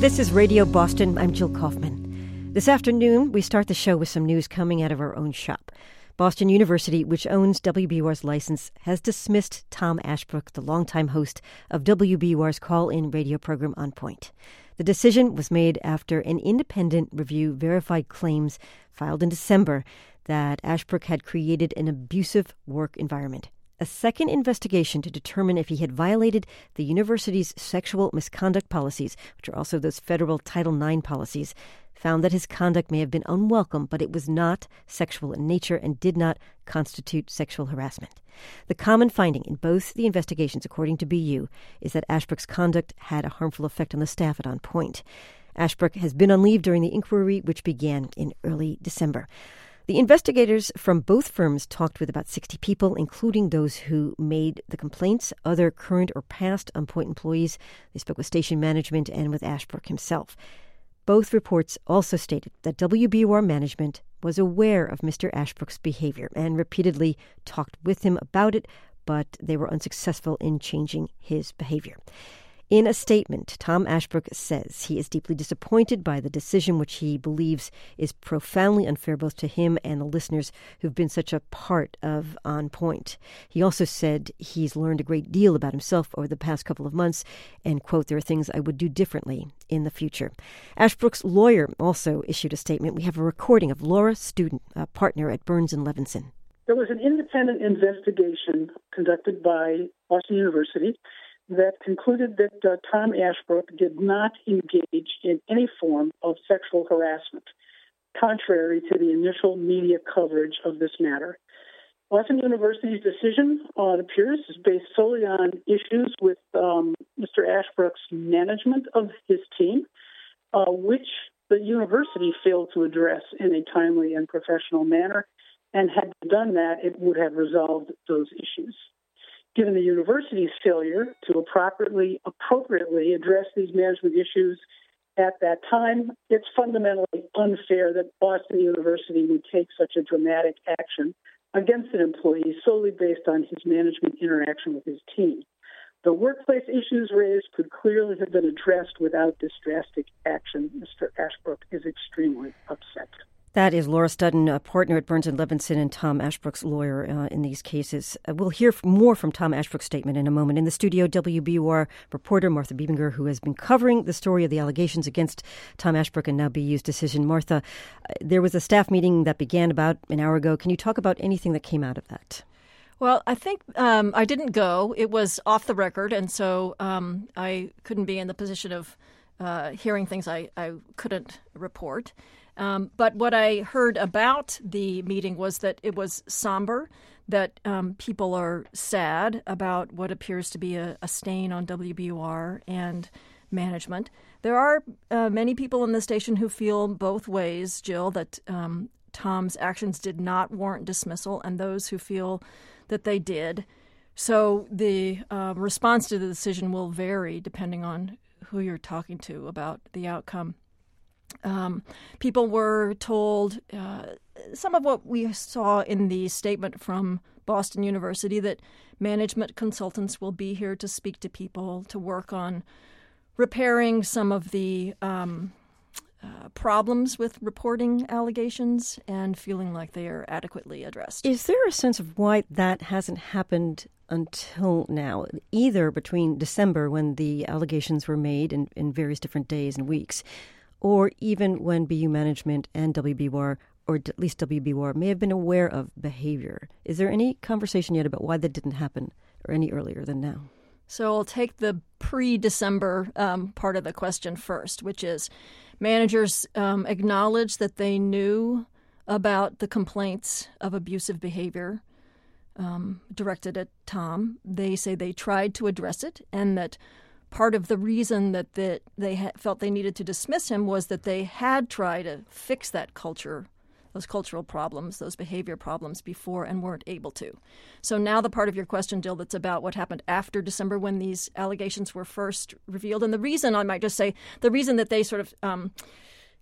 This is Radio Boston. I'm Jill Kaufman. This afternoon, we start the show with some news coming out of our own shop. Boston University, which owns WBUR's license, has dismissed Tom Ashbrook, the longtime host of WBUR's call-in radio program On Point. The decision was made after an independent review verified claims filed in December that Ashbrook had created an abusive work environment. A second investigation to determine if he had violated the university's sexual misconduct policies, which are also those federal Title IX policies, found that his conduct may have been unwelcome, but it was not sexual in nature and did not constitute sexual harassment. The common finding in both the investigations, according to BU, is that Ashbrook's conduct had a harmful effect on the staff at On Point. Ashbrook has been on leave during the inquiry, which began in early December. The investigators from both firms talked with about 60 people, including those who made the complaints, other current or past On Point employees. They spoke with station management and with Ashbrook himself. Both reports also stated that WBUR management was aware of Mr. Ashbrook's behavior and repeatedly talked with him about it, but they were unsuccessful in changing his behavior. In a statement, Tom Ashbrook says he is deeply disappointed by the decision, which he believes is profoundly unfair both to him and the listeners who've been such a part of On Point. He also said he's learned a great deal about himself over the past couple of months and, quote, there are things I would do differently in the future. Ashbrook's lawyer also issued a statement. We have a recording of Laura Student, a partner at Burns & Levinson. There was an independent investigation conducted by Boston University that concluded that Tom Ashbrook did not engage in any form of sexual harassment, contrary to the initial media coverage of this matter. Boston University's decision, it appears, is based solely on issues with Mr. Ashbrook's management of his team, which the university failed to address in a timely and professional manner, and had done that, it would have resolved those issues. Given the university's failure to appropriately address these management issues at that time, it's fundamentally unfair that Boston University would take such a dramatic action against an employee solely based on his management interaction with his team. The workplace issues raised could clearly have been addressed without this drastic action. Mr. Ashbrook is extremely upset. That is Laura Studden, a partner at Burns & Levinson and Tom Ashbrook's lawyer in these cases. We'll hear more from Tom Ashbrook's statement in a moment. In the studio, WBUR reporter Martha Biebinger, who has been covering the story of the allegations against Tom Ashbrook and now BU's decision. Martha, there was a staff meeting that began about an hour ago. Can you talk about anything that came out of that? Well, I think I didn't go. It was off the record, and so I couldn't be in the position of hearing things I couldn't report. But what I heard about the meeting was that it was somber, that people are sad about what appears to be a stain on WBUR and management. There are many people in the station who feel both ways, Jill, that Tom's actions did not warrant dismissal, and those who feel that they did. So the response to the decision will vary depending on who you're talking to about the outcome. People were told some of what we saw in the statement from Boston University, that management consultants will be here to speak to people, to work on repairing some of the problems with reporting allegations and feeling like they are adequately addressed. Is there a sense of why that hasn't happened until now, either between December when the allegations were made in various different days and weeks, or even when BU management and WBUR, or at least WBUR, may have been aware of behavior? Is there any conversation yet about why that didn't happen or any earlier than now? So I'll take the pre-December part of the question first, which is managers acknowledge that they knew about the complaints of abusive behavior directed at Tom. They say they tried to address it, and that part of the reason that they felt they needed to dismiss him was that they had tried to fix that culture, those cultural problems, those behavior problems before, and weren't able to. So now the part of your question, Jill, that's about what happened after December when these allegations were first revealed. And the reason, I might just say, the reason that they sort of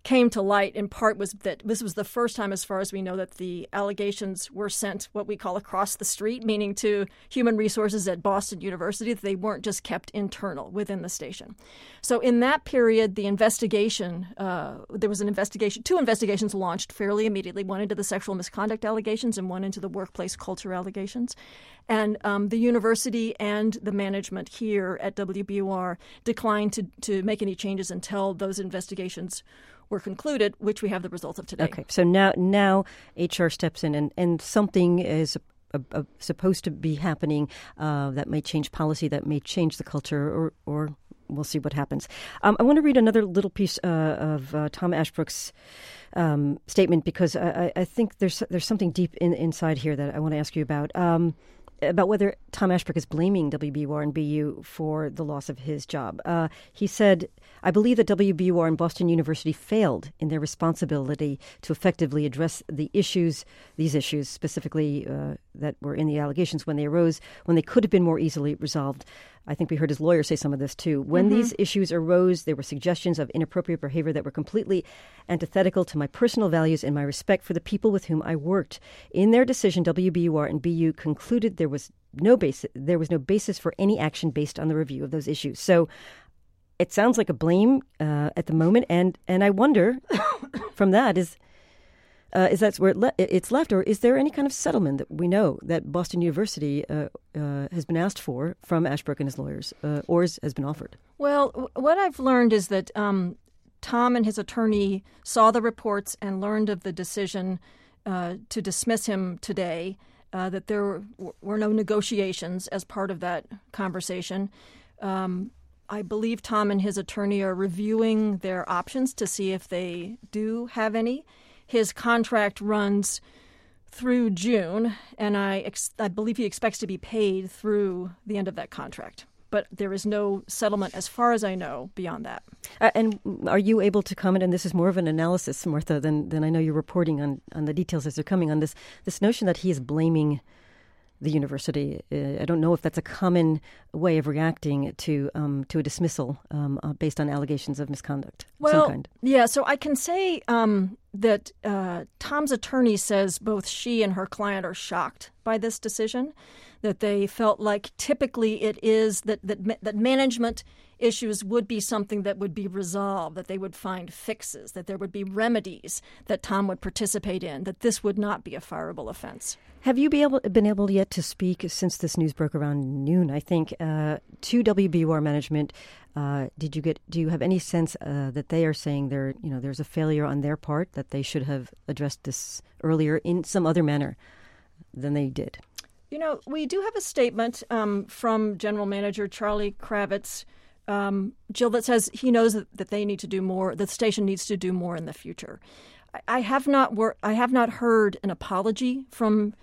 came to light in part was that this was the first time, as far as we know, that the allegations were sent what we call across the street, meaning to human resources at Boston University, that they weren't just kept internal within the station. So in that period, the investigation, there was an investigation, 2 investigations launched fairly immediately, one into the sexual misconduct allegations and one into the workplace culture allegations. And the university and the management here at WBUR declined to make any changes until those investigations were concluded, which we have the results of today. Okay, so now HR steps in and something is supposed to be happening that may change policy, that may change the culture, or we'll see what happens. I want to read another little piece of Tom Ashbrook's statement because I think there's something deep inside here that I want to ask you about whether Tom Ashbrook is blaming WBUR and BU for the loss of his job. He said, "I believe that WBUR and Boston University failed in their responsibility to effectively address these issues specifically that were in the allegations when they arose, when they could have been more easily resolved." I think we heard his lawyer say some of this, too. When these issues arose, there were suggestions of inappropriate behavior that were completely antithetical to my personal values and my respect for the people with whom I worked. In their decision, WBUR and BU concluded there was no basis for any action based on the review of those issues. So it sounds like a blame at the moment, and I wonder from that is that where it's left, or is there any kind of settlement that we know that Boston University has been asked for from Ashbrook and his lawyers, or has been offered? Well, what I've learned is that Tom and his attorney saw the reports and learned of the decision to dismiss him today, that there were no negotiations as part of that conversation. I believe Tom and his attorney are reviewing their options to see if they do have any. His contract runs through June, and I believe he expects to be paid through the end of that contract. But there is no settlement, as far as I know, beyond that. And are you able to comment, and this is more of an analysis, Martha, than I know you're reporting on the details as they're coming, on this notion that he is blaming the university. I don't know if that's a common way of reacting to a dismissal based on allegations of misconduct of some kind. Yeah, so I can say that Tom's attorney says both she and her client are shocked by this decision, that they felt like typically it is that management issues would be something that would be resolved, that they would find fixes, that there would be remedies that Tom would participate in, that this would not be a fireable offense. Have you been able yet to speak since this news broke around noon, I think, to WBUR management? Do you have any sense that they are saying there's a failure on their part, that they should have addressed this earlier in some other manner than they did? We do have a statement from General Manager Charlie Kravitz, Jill, that says he knows that they need to do more. The station needs to do more in the future. I have not heard an apology from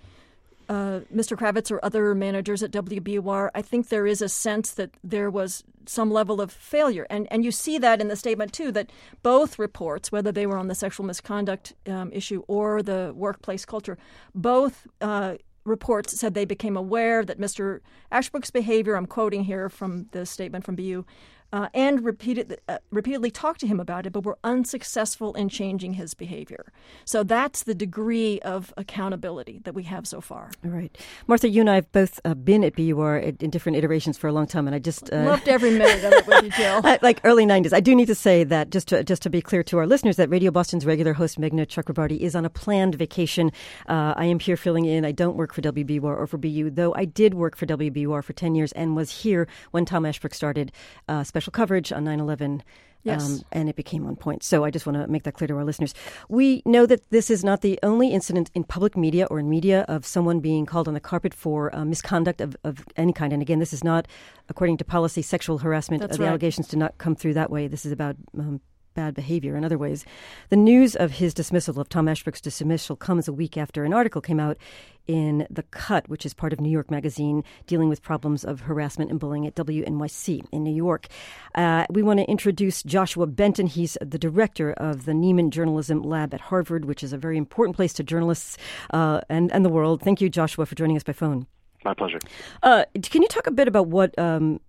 Mr. Kravitz or other managers at WBUR. I think there is a sense that there was some level of failure. And you see that in the statement, too, that both reports, whether they were on the sexual misconduct issue or the workplace culture, both reports said they became aware that Mr. Ashbrook's behavior, I'm quoting here from the statement from BU, and repeatedly talked to him about it, but were unsuccessful in changing his behavior. So that's the degree of accountability that we have so far. All right. Martha, you and I have both been at BUR in different iterations for a long time, and I just... loved every minute of it with you, Jill. Like early 90s. I do need to say that, just to be clear to our listeners, that Radio Boston's regular host, Meghna Chakrabarti, is on a planned vacation. I am here filling in. I don't work for WBUR or for BU, though I did work for WBUR for 10 years and was here when Tom Ashbrook started special coverage on 9/11, yes. And it became on point. So I just want to make that clear to our listeners. We know that this is not the only incident in public media or in media of someone being called on the carpet for misconduct of any kind. And again, this is not, according to policy, sexual harassment. That's the right. allegations do not come through that way. This is about bad behavior in other ways. The news of his dismissal, of Tom Ashbrook's dismissal, comes a week after an article came out in The Cut, which is part of New York Magazine, dealing with problems of harassment and bullying at WNYC in New York. We want to introduce Joshua Benton. He's the director of the Nieman Journalism Lab at Harvard, which is a very important place to journalists and the world. Thank you, Joshua, for joining us by phone. My pleasure. Can you talk a bit about what,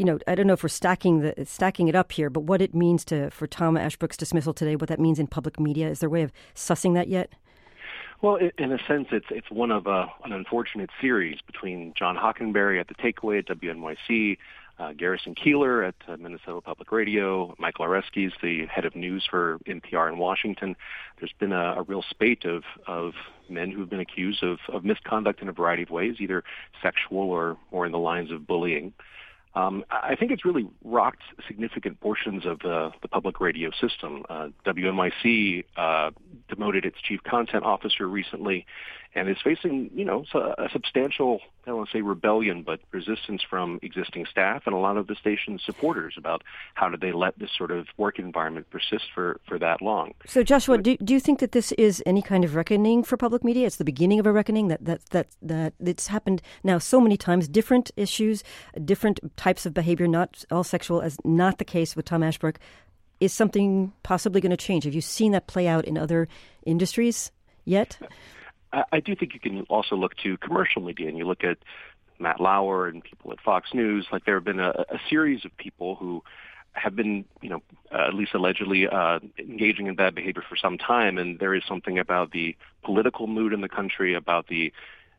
I don't know if we're stacking it up here, but what it means for Tom Ashbrook's dismissal today, what that means in public media. Is there a way of sussing that yet? Well, in a sense, it's one of an unfortunate series between John Hockenberry at the Takeaway at WNYC, Garrison Keillor at Minnesota Public Radio, Michael Oreskes, the head of news for NPR in Washington. There's been a real spate of men who've been accused of misconduct in a variety of ways, either sexual or more in the lines of bullying. I think it's really rocked significant portions of the public radio system. WNYC demoted its chief content officer recently and is facing, a substantial, I don't want to say rebellion, but resistance from existing staff and a lot of the station's supporters about how do they let this sort of work environment persist for that long. So, Joshua, do you think that this is any kind of reckoning for public media? It's the beginning of a reckoning that it's happened now so many times, different issues, different types of behavior, not all sexual, as not the case with Tom Ashbrook. Is something possibly going to change? Have you seen that play out in other industries yet? I do think you can also look to commercial media, and you look at Matt Lauer and people at Fox News. Like there have been a series of people who have been, at least allegedly engaging in bad behavior for some time, and there is something about the political mood in the country, about the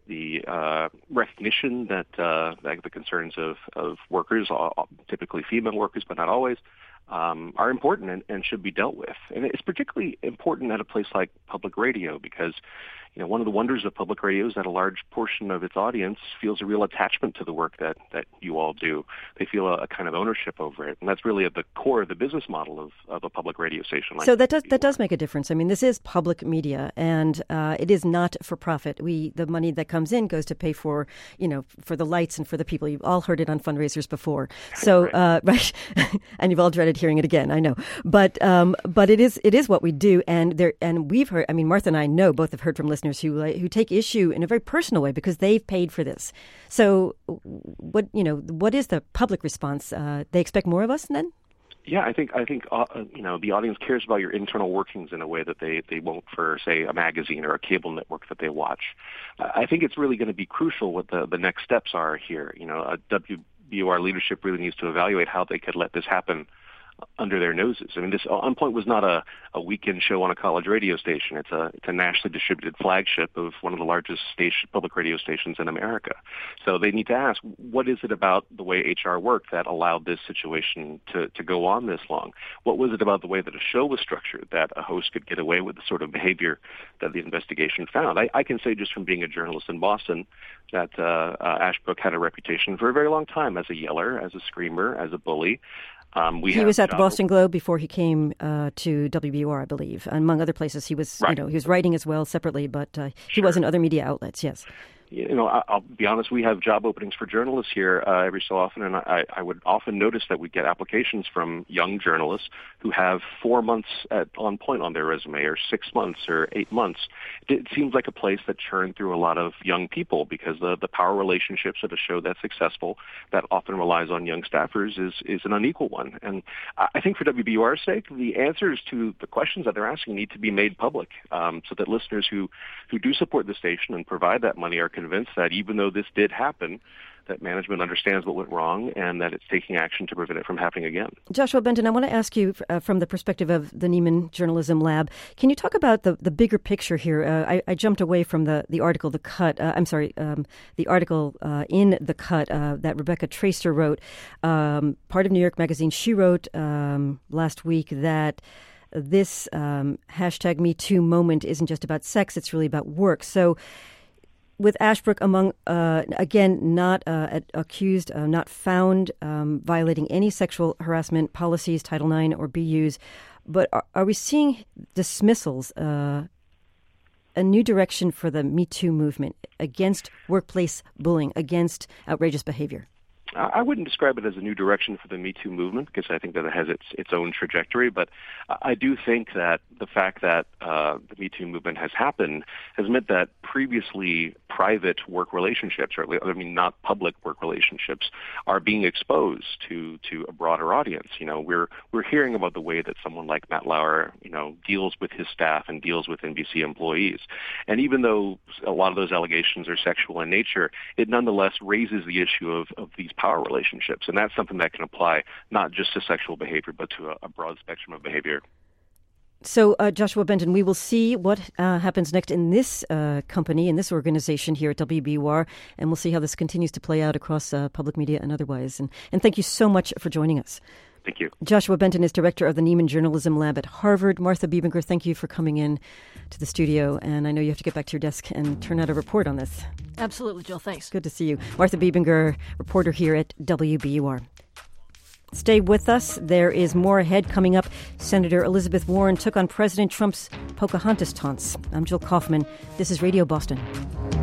recognition that the concerns of workers, typically female workers, but not always, are important and should be dealt with. And it's particularly important at a place like public radio because, one of the wonders of public radio is that a large portion of its audience feels a real attachment to the work that you all do. They feel a kind of ownership over it. And that's really at the core of the business model of a public radio station. So that does make a difference. I mean, this is public media, and it is not for profit. The money that comes in goes to pay for, for the lights and for the people. You've all heard it on fundraisers before. So, right. And you've all dreaded hearing it again, I know. But it is what we do. And we've heard, I mean, Martha and I know both have heard from listeners who take issue in a very personal way because they've paid for this. So what is the public response? They expect more of us then? Yeah, I think the audience cares about your internal workings in a way that they won't for, say, a magazine or a cable network that they watch. I think it's really going to be crucial what the next steps are here. WBUR leadership really needs to evaluate how they could let this happen under their noses. I mean, this On Point was not a weekend show on a college radio station. It's a nationally distributed flagship of one of the largest public radio stations in America. So they need to ask, what is it about the way HR worked that allowed this situation to go on this long? What was it about the way that a show was structured that a host could get away with the sort of behavior that the investigation found? I can say just from being a journalist in Boston that Ashbrook had a reputation for a very long time as a yeller, as a screamer, as a bully. He was at the Boston Globe before he came to WBUR, I believe. Among other places, he was, right. He was writing as well separately, but he was in other media outlets, yes. I'll be honest, we have job openings for journalists here every so often, and I would often notice that we get applications from young journalists who have 4 months On Point on their resume, or 6 months, or 8 months. It seems like a place that churned through a lot of young people because the power relationships of a show that's successful, that often relies on young staffers, is an unequal one. And I think for WBUR's sake, the answers to the questions that they're asking need to be made public so that listeners who do support the station and provide that money are convinced that even though this did happen, that management understands what went wrong and that it's taking action to prevent it from happening again. Joshua Benton, I want to ask you from the perspective of the Nieman Journalism Lab, can you talk about the bigger picture here? I jumped away from the article, The Cut. The article in The Cut that Rebecca Traister wrote, part of New York Magazine. She wrote last week that this hashtag Me Too moment isn't just about sex, it's really about work. So with Ashbrook again, not accused, not found violating any sexual harassment policies, Title IX or BUs, but are we seeing dismissals, a new direction for the Me Too movement against workplace bullying, against outrageous behavior? I wouldn't describe it as a new direction for the Me Too movement because I think that it has its own trajectory. But I do think that the fact that the Me Too movement has happened has meant that previously private work relationships, or not public work relationships, are being exposed to a broader audience. We're hearing about the way that someone like Matt Lauer, deals with his staff and deals with NBC employees. And even though a lot of those allegations are sexual in nature, it nonetheless raises the issue of these power relationships. And that's something that can apply not just to sexual behavior, but to a broad spectrum of behavior. So, Joshua Benton, we will see what happens next in this company, in this organization here at WBUR, and we'll see how this continues to play out across public media and otherwise. And thank you so much for joining us. Thank you. Joshua Benton is director of the Nieman Journalism Lab at Harvard. Martha Bebinger, thank you for coming in to the studio. And I know you have to get back to your desk and turn out a report on this. Absolutely, Jill. Thanks. Good to see you. Martha Bebinger, reporter here at WBUR. Stay with us. There is more ahead coming up. Senator Elizabeth Warren took on President Trump's Pocahontas taunts. I'm Jill Kaufman. This is Radio Boston.